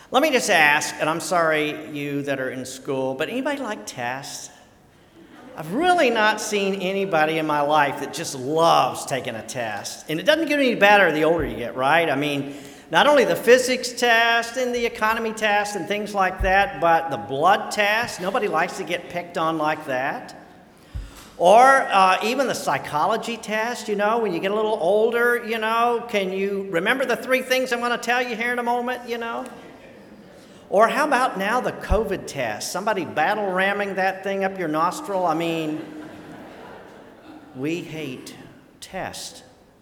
Let me just ask, and I'm sorry you that are in school, but anybody like tests? I've really not seen anybody in my life that just loves taking a test. And it doesn't get any better the older you get, right? I mean, not only the physics test and the economy test and things like that, but the blood test. Nobody likes to get picked on like that. Or even the psychology test, when you get a little older, can you remember the 3 things I'm going to tell you here in a moment, Or how about now the COVID test? Somebody battle ramming that thing up your nostril? I mean, we hate tests.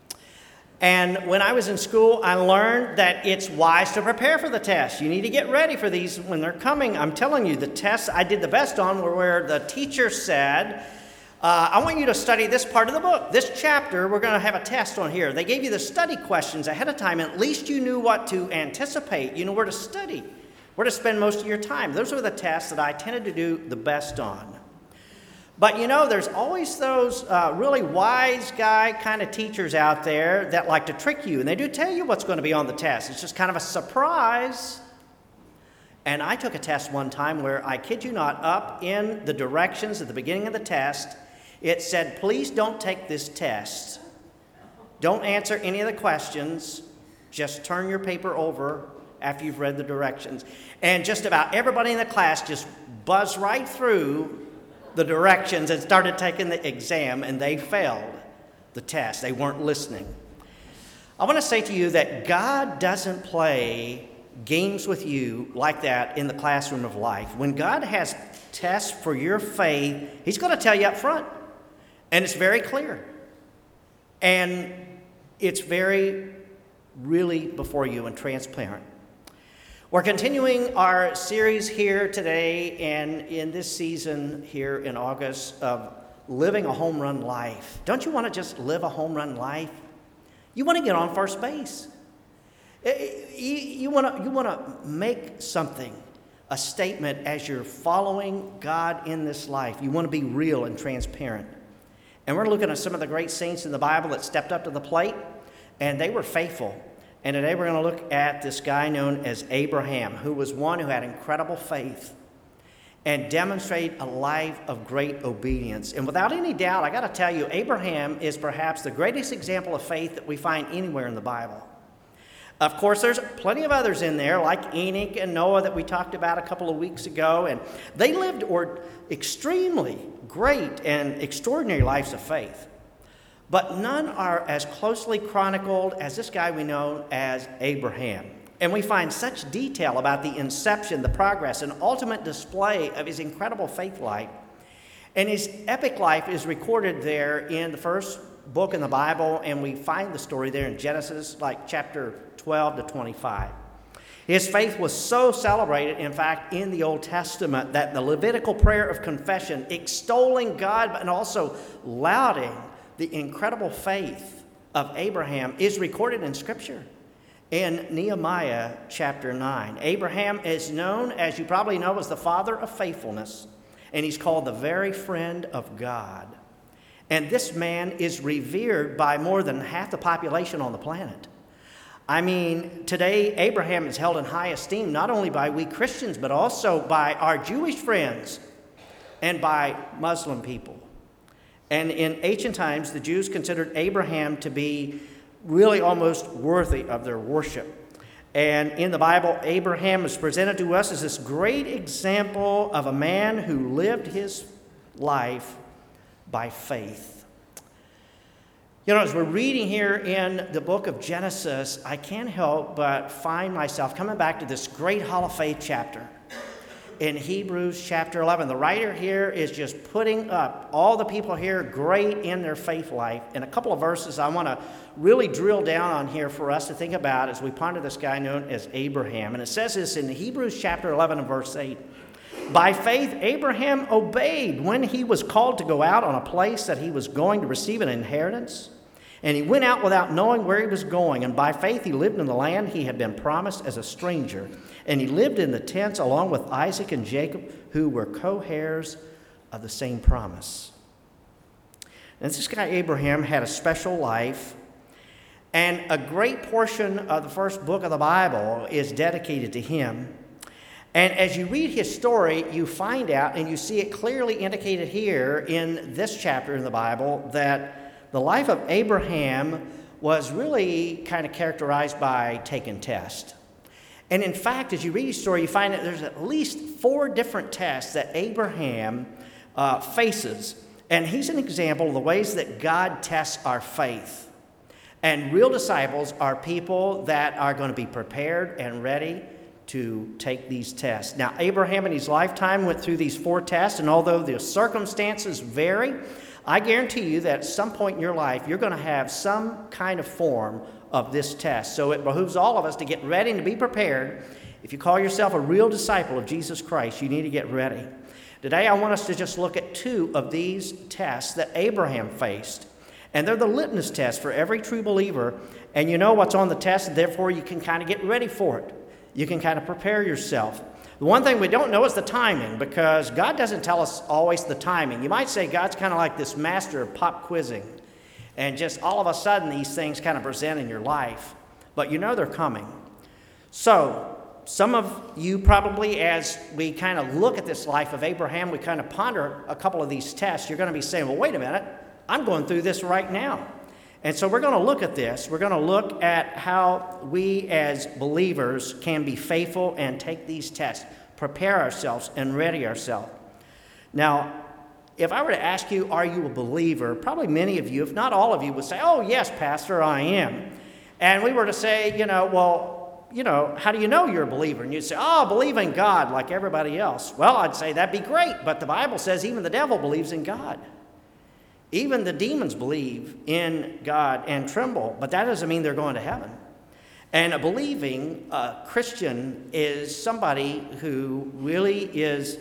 And when I was in school, I learned that it's wise to prepare for the test. You need to get ready for these when they're coming. I'm telling you, the tests I did the best on were where the teacher said, I want you to study this part of the book. This chapter, we're going to have a test on here. They gave you the study questions ahead of time, and at least you knew what to anticipate. You know where to study, where to spend most of your time. Those were the tests that I tended to do the best on. But there's always those really wise guy kind of teachers out there that like to trick you, and they do tell you what's going to be on the test. It's just kind of a surprise. And I took a test one time where, I kid you not, up in the directions at the beginning of the test, it said, please don't take this test. Don't answer any of the questions. Just turn your paper over after you've read the directions. And just about everybody in the class just buzzed right through the directions and started taking the exam, and they failed the test. They weren't listening. I want to say to you that God doesn't play games with you like that in the classroom of life. When God has tests for your faith, He's going to tell you up front. And it's very clear. And it's very really before you and transparent. We're continuing our series here today and in this season here in August of living a home run life. Don't you want to just live a home run life? You want to get on first base. You want to make something, a statement as you're following God in this life. You want to be real and transparent. And we're looking at some of the great saints in the Bible that stepped up to the plate, and they were faithful. And today we're going to look at this guy known as Abraham, who was one who had incredible faith and demonstrated a life of great obedience. And without any doubt, I got to tell you, Abraham is perhaps the greatest example of faith that we find anywhere in the Bible. Of course, there's plenty of others in there, like Enoch and Noah that we talked about a couple of weeks ago, and they lived extremely great and extraordinary lives of faith. But none are as closely chronicled as this guy we know as Abraham. And we find such detail about the inception, the progress, and ultimate display of his incredible faith life. And his epic life is recorded there in the first book in the Bible, and we find the story there in Genesis, like chapter 12 to 25. His faith was so celebrated, in fact, in the Old Testament, that the Levitical prayer of confession, extolling God and also lauding the incredible faith of Abraham, is recorded in Scripture in Nehemiah chapter 9. Abraham is known, as you probably know, as the father of faithfulness, and he's called the very friend of God. And this man is revered by more than half the population on the planet. I mean, today Abraham is held in high esteem not only by we Christians, but also by our Jewish friends and by Muslim people. And in ancient times, the Jews considered Abraham to be really almost worthy of their worship. And in the Bible, Abraham is presented to us as this great example of a man who lived his life by faith. As we're reading here in the book of Genesis, I can't help but find myself coming back to this great Hall of Faith chapter in Hebrews chapter 11. The writer here is just putting up all the people here great in their faith life. And a couple of verses I want to really drill down on here for us to think about as we ponder this guy known as Abraham. And it says this in Hebrews chapter 11 and verse 8. By faith, Abraham obeyed when he was called to go out on a place that he was going to receive an inheritance. And he went out without knowing where he was going. And by faith, he lived in the land he had been promised as a stranger. And he lived in the tents along with Isaac and Jacob, who were co-heirs of the same promise. And this guy Abraham had a special life. And a great portion of the first book of the Bible is dedicated to him. And as you read his story, you find out, and you see it clearly indicated here in this chapter in the Bible, that the life of Abraham was really kind of characterized by taking tests. And in fact, as you read his story, you find that there's at least 4 different tests that Abraham faces. And he's an example of the ways that God tests our faith. And real disciples are people that are going to be prepared and ready to take these tests. Now, Abraham in his lifetime went through these 4 tests, and although the circumstances vary, I guarantee you that at some point in your life, you're going to have some kind of form of this test. So it behooves all of us to get ready and to be prepared. If you call yourself a real disciple of Jesus Christ, you need to get ready. Today, I want us to just look at 2 of these tests that Abraham faced. And they're the litmus test for every true believer. And you know what's on the test, and therefore you can kind of get ready for it. You can kind of prepare yourself. The one thing we don't know is the timing, because God doesn't tell us always the timing. You might say God's kind of like this master of pop quizzing. And just all of a sudden these things kind of present in your life. But you know they're coming. So some of you probably, as we kind of look at this life of Abraham, we kind of ponder a couple of these tests. You're going to be saying, well, wait a minute. I'm going through this right now. And so we're going to look at this. We're going to look at how we as believers can be faithful and take these tests, prepare ourselves, and ready ourselves. Now, if I were to ask you, are you a believer? Probably many of you, if not all of you, would say, oh, yes, Pastor, I am. And we were to say, how do you know you're a believer? And you'd say, oh, I believe in God like everybody else. Well, I'd say that'd be great, but the Bible says even the devil believes in God. Even the demons believe in God and tremble, but that doesn't mean they're going to heaven. And a believing Christian is somebody who really is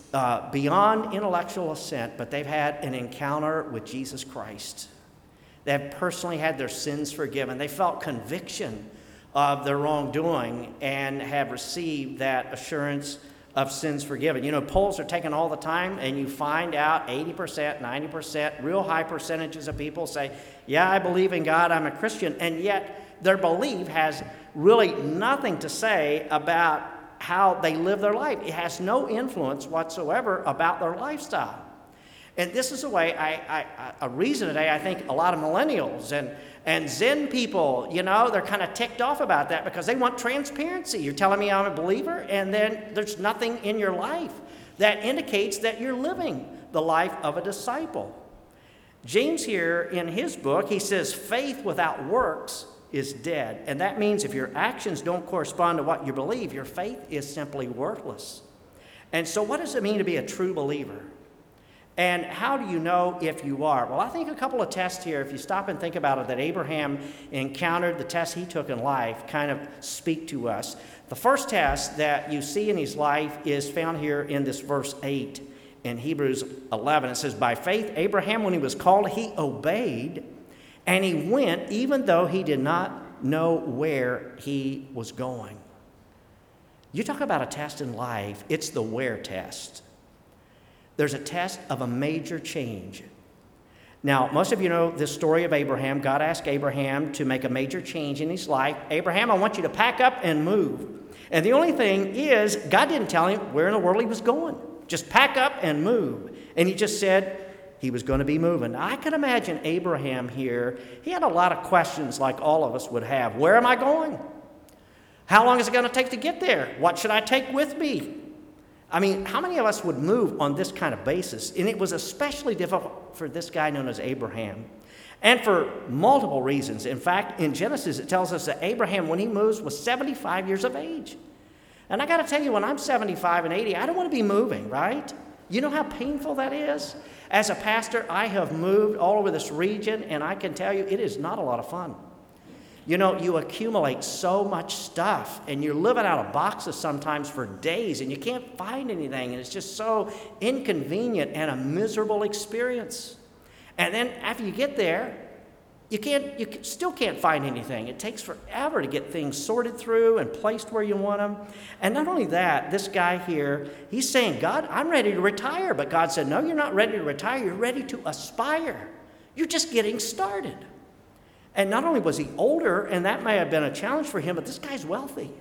beyond intellectual assent, but they've had an encounter with Jesus Christ. They have personally had their sins forgiven. They felt conviction of their wrongdoing and have received that assurance of sins forgiven. You know, polls are taken all the time, and you find out 80%, 90%, real high percentages of people say, yeah, I believe in God, I'm a Christian, and yet their belief has really nothing to say about how they live their life. It has no influence whatsoever about their lifestyle. And this is a way, a reason today, I think a lot of millennials and Zen people, they're kind of ticked off about that because they want transparency. You're telling me I'm a believer, and then there's nothing in your life that indicates that you're living the life of a disciple. James here in his book, he says, faith without works is dead. And that means if your actions don't correspond to what you believe, your faith is simply worthless. And so what does it mean to be a true believer? And how do you know if you are? Well, I think a couple of tests here, if you stop and think about it, that Abraham encountered, the tests he took in life, kind of speak to us. The first test that you see in his life is found here in this verse 8 in Hebrews 11. It says, by faith, Abraham, when he was called, he obeyed, and he went even though he did not know where he was going. You talk about a test in life, it's the where test. There's a test of a major change. Now, most of you know this story of Abraham. God asked Abraham to make a major change in his life. Abraham, I want you to pack up and move. And the only thing is, God didn't tell him where in the world he was going. Just pack up and move. And he just said he was going to be moving. I can imagine Abraham here. He had a lot of questions like all of us would have. Where am I going? How long is it going to take to get there? What should I take with me? I mean, how many of us would move on this kind of basis? And it was especially difficult for this guy known as Abraham. And for multiple reasons. In fact, in Genesis, it tells us that Abraham, when he moves, was 75 years of age. And I got to tell you, when I'm 75 and 80, I don't want to be moving, right? You know how painful that is? As a pastor, I have moved all over this region, and I can tell you, it is not a lot of fun. You accumulate so much stuff, and you're living out of boxes sometimes for days, and you can't find anything, and it's just so inconvenient and a miserable experience. And then after you get there, you still can't find anything. It takes forever to get things sorted through and placed where you want them. And not only that, this guy here, he's saying, God, I'm ready to retire. But God said, no, you're not ready to retire. You're ready to aspire. You're just getting started. And not only was he older, and that may have been a challenge for him, but this guy's wealthy.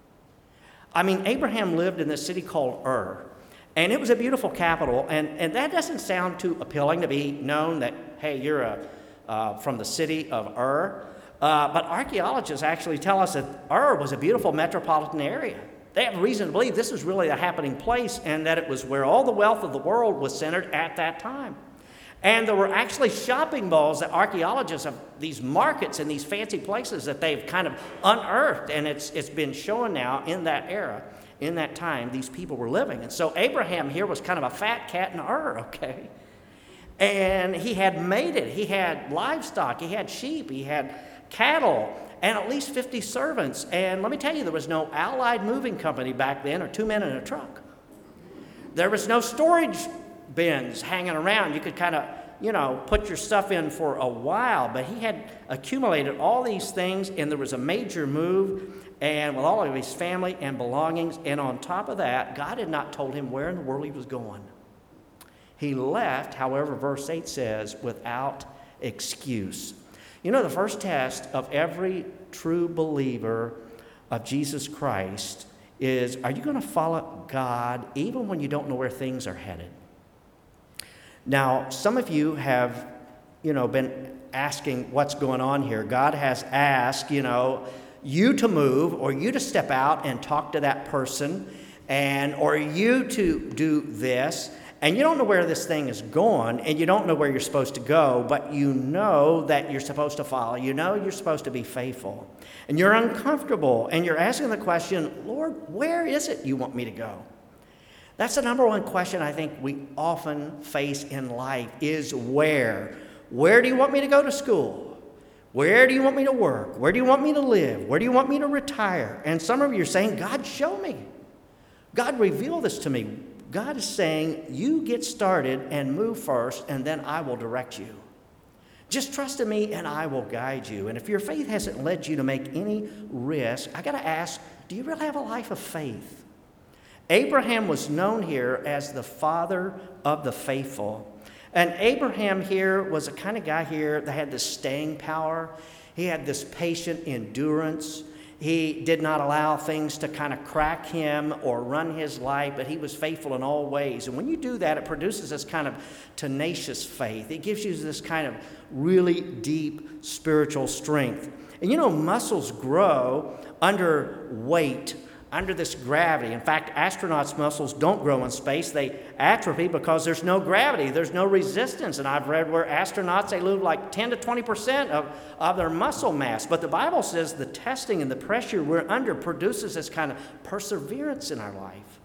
I mean, Abraham lived in this city called Ur, and it was a beautiful capital, and that doesn't sound too appealing to be known that, hey, you're from the city of Ur. But archaeologists actually tell us that Ur was a beautiful metropolitan area. They have reason to believe this was really a happening place and that it was where all the wealth of the world was centered at that time. And there were actually shopping malls that archaeologists have, these markets and these fancy places that they've kind of unearthed, and it's been shown now in that era, in that time, these people were living. And so Abraham here was kind of a fat cat in Ur, okay? And he had made it. He had livestock, he had sheep, he had cattle, and at least 50 servants. And let me tell you, there was no Allied Moving Company back then, or 2 men in a truck. There was no storage bins hanging around. You could kind of, put your stuff in for a while, but he had accumulated all these things, and there was a major move, and with all of his family and belongings, and on top of that, God had not told him where in the world he was going. He left, however, verse 8 says, without excuse. The first test of every true believer of Jesus Christ is, are you going to follow God even when you don't know where things are headed? Now, some of you have, been asking what's going on here. God has asked, you to move, or you to step out and talk to that person, or you to do this, and you don't know where this thing is going, and you don't know where you're supposed to go, but you know that you're supposed to follow. You know you're supposed to be faithful. And you're uncomfortable, and you're asking the question, Lord, where is it you want me to go? That's the number one question I think we often face in life is where. Where do you want me to go to school? Where do you want me to work? Where do you want me to live? Where do you want me to retire? And some of you are saying, God, show me. God, reveal this to me. God is saying, you get started and move first, and then I will direct you. Just trust in me, and I will guide you. And if your faith hasn't led you to make any risk, I got to ask, do you really have a life of faith? Abraham was known here as the father of the faithful. And Abraham here was the kind of guy here that had this staying power. He had this patient endurance. He did not allow things to kind of crack him or run his life, but he was faithful in all ways. And when you do that, it produces this kind of tenacious faith. It gives you this kind of really deep spiritual strength. And muscles grow under weight, under this gravity. In fact, astronauts' muscles don't grow in space. They atrophy because there's no gravity. There's no resistance. And I've read where astronauts, they lose like 10 to 20% of their muscle mass. But the Bible says the testing and the pressure we're under produces this kind of perseverance in our life.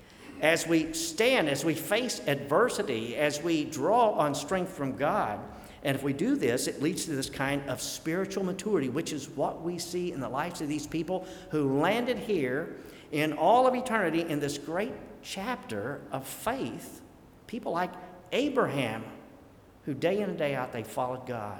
As we stand, as we face adversity, as we draw on strength from God. And if we do this, it leads to this kind of spiritual maturity, which is what we see in the lives of these people who landed here in all of eternity in this great chapter of faith. People like Abraham, who day in and day out, they followed God.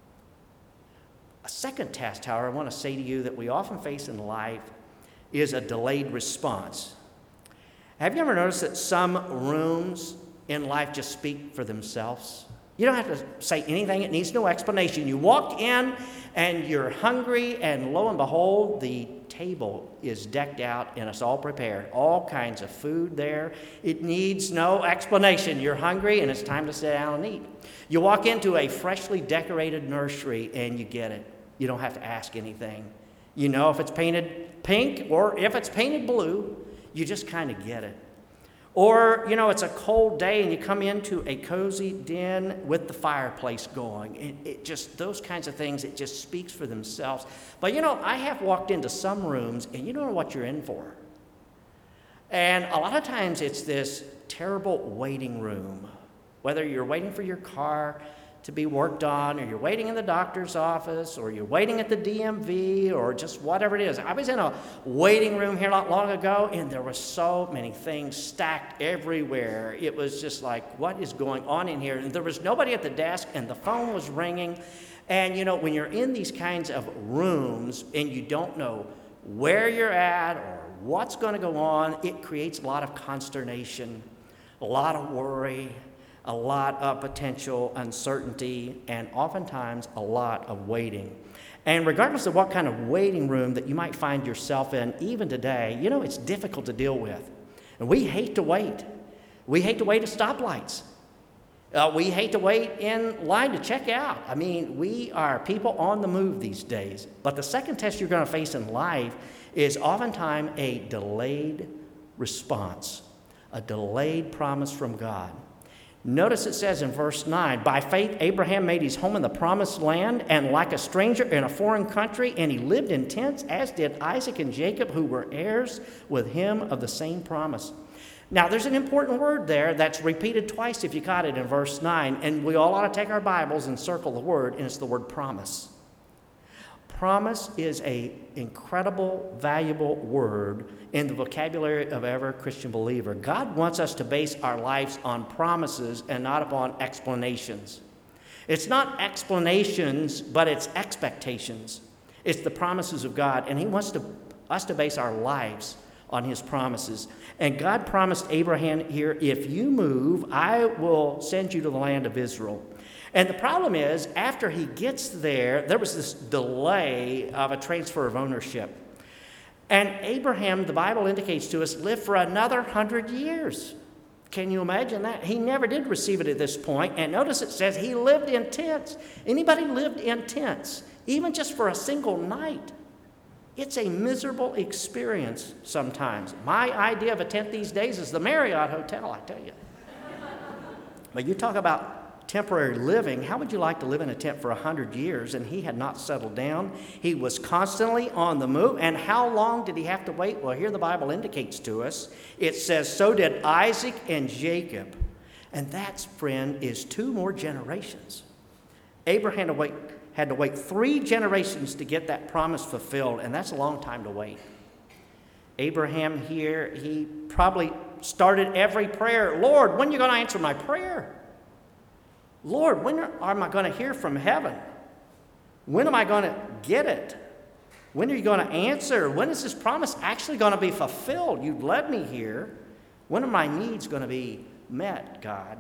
A second test, however, I want to say to you that we often face in life is a delayed response. Have you ever noticed that some rooms in life just speak for themselves? You don't have to say anything. It needs no explanation. You walk in and you're hungry, and lo and behold, the table is decked out and it's all prepared. All kinds of food there. It needs no explanation. You're hungry and it's time to sit down and eat. You walk into a freshly decorated nursery and you get it. You don't have to ask anything. You know if it's painted pink or if it's painted blue. You just kind of get it. Or, it's a cold day and you come into a cozy den with the fireplace going. It just, those kinds of things, it just speaks for themselves. But, I have walked into some rooms and you don't know what you're in for. And a lot of times it's this terrible waiting room. Whether you're waiting for your car to be worked on, or you're waiting in the doctor's office, or you're waiting at the DMV, or just whatever it is. I was in a waiting room here not long ago, and there were so many things stacked everywhere. It was just like, what is going on in here? And there was nobody at the desk, and the phone was ringing. And, when you're in these kinds of rooms, and you don't know where you're at, or what's going to go on, it creates a lot of consternation, a lot of worry, a lot of potential uncertainty, and oftentimes a lot of waiting. And regardless of what kind of waiting room that you might find yourself in, even today, it's difficult to deal with. And we hate to wait. We hate to wait at stoplights. We hate to wait in line to check out. We are people on the move these days. But the second test you're going to face in life is oftentimes a delayed response, a delayed promise from God. Notice it says in verse 9, by faith Abraham made his home in the promised land, and like a stranger in a foreign country, and he lived in tents, as did Isaac and Jacob, who were heirs with him of the same promise. Now, there's an important word there that's repeated twice if you caught it in verse 9, and we all ought to take our Bibles and circle the word, and it's the word promise. Promise is an incredible, valuable word in the vocabulary of every Christian believer. God wants us to base our lives on promises and not upon explanations. It's not explanations, but it's expectations. It's the promises of God, and He wants us to base our lives on His promises. And God promised Abraham here, if you move, I will send you to the land of Israel. And the problem is, after he gets there, there was this delay of a transfer of ownership. And Abraham, the Bible indicates to us, lived for another 100 years. Can you imagine that? He never did receive it at this point. And notice it says he lived in tents. Anybody lived in tents, even just for a single night? It's a miserable experience sometimes. My idea of a tent these days is the Marriott Hotel, I tell you. But you talk about temporary living. How would you like to live in a tent for 100 years? And he had not settled down. He was constantly on the move. And how long did he have to wait? Well, here the Bible indicates to us. It says, so did Isaac and Jacob. And that, friend, is 2 more generations. Abraham had to wait 3 generations to get that promise fulfilled. And that's a long time to wait. Abraham here, he probably started every prayer. Lord, when are you going to answer my prayer? Lord, when am I going to hear from heaven? When am I going to get it? When are you going to answer? When is this promise actually going to be fulfilled? You've led me here. When are my needs going to be met, God?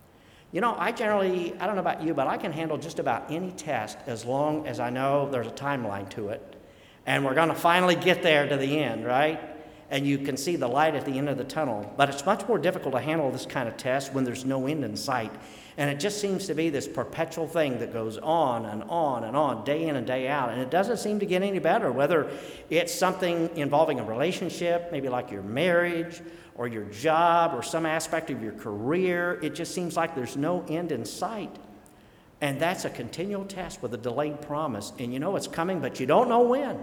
I don't know about you, but I can handle just about any test as long as I know there's a timeline to it. And we're going to finally get there to the end, right? And you can see the light at the end of the tunnel. But it's much more difficult to handle this kind of test when there's no end in sight. And it just seems to be this perpetual thing that goes on and on and on, day in and day out. And it doesn't seem to get any better, whether it's something involving a relationship, maybe like your marriage or your job or some aspect of your career. It just seems like there's no end in sight. And that's a continual test with a delayed promise. And you know it's coming, but you don't know when.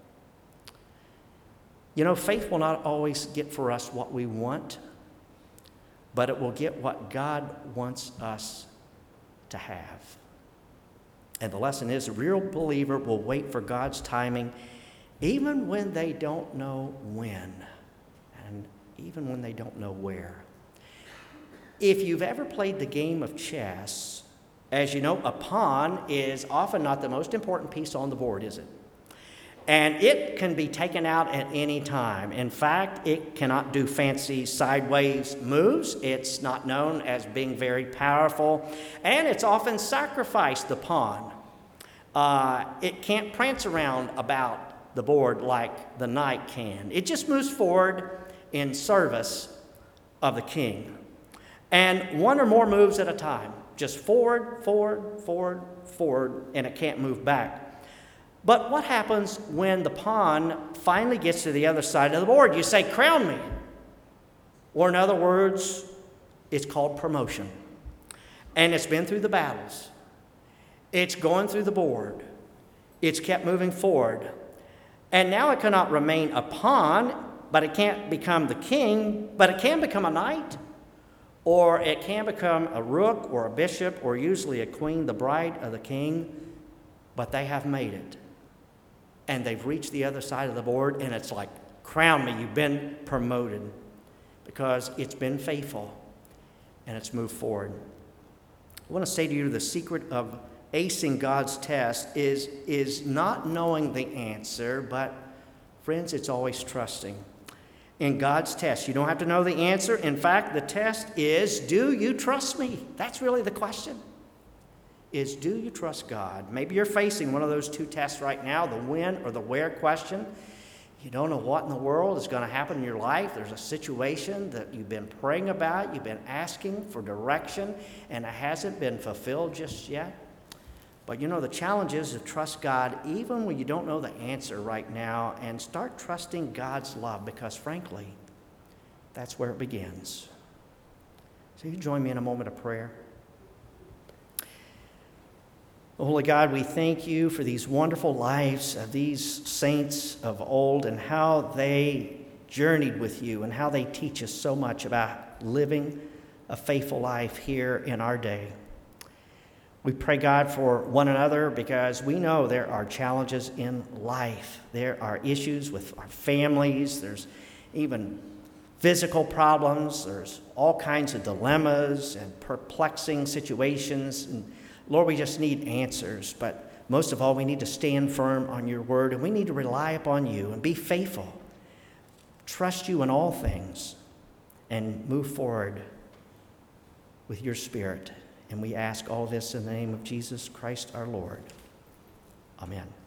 Faith will not always get for us what we want, but it will get what God wants us to have. And the lesson is, a real believer will wait for God's timing even when they don't know when, and even when they don't know where. If you've ever played the game of chess, as you know, a pawn is often not the most important piece on the board, is it? And it can be taken out at any time. In fact, it cannot do fancy sideways moves. It's not known as being very powerful. And it's often sacrificed, the pawn. It can't prance around about the board like the knight can. It just moves forward in service of the king. And 1 or more moves at a time. Just forward, forward, forward, forward, and it can't move back. But what happens when the pawn finally gets to the other side of the board? You say, crown me. Or in other words, it's called promotion. And it's been through the battles. It's going through the board. It's kept moving forward. And now it cannot remain a pawn, but it can't become the king, but it can become a knight. Or it can become a rook or a bishop or usually a queen, the bride of the king. But they have made it. And they've reached the other side of the board, and it's like, crown me, you've been promoted. Because it's been faithful, and it's moved forward. I want to say to you, the secret of acing God's test is not knowing the answer, but, friends, it's always trusting. in God's test. You don't have to know the answer. In fact, the test is, do you trust me? That's really the question. Is, do you trust God? Maybe you're facing one of those two tests right now, the when or the where question. You don't know what in the world is going to happen in your life. There's a situation that you've been praying about, you've been asking for direction, and it hasn't been fulfilled just yet. But you know, the challenge is to trust God even when you don't know the answer right now, and start trusting God's love, because frankly, that's where it begins. So you join me in a moment of prayer. Holy God, we thank you for these wonderful lives of these saints of old and how they journeyed with you and how they teach us so much about living a faithful life here in our day. We pray, God, for one another, because we know there are challenges in life. There are issues with our families. There's even physical problems. There's all kinds of dilemmas and perplexing situations. And Lord, we just need answers. But most of all, we need to stand firm on your word, and we need to rely upon you and be faithful. Trust you in all things and move forward with your Spirit. And we ask all this in the name of Jesus Christ our Lord. Amen.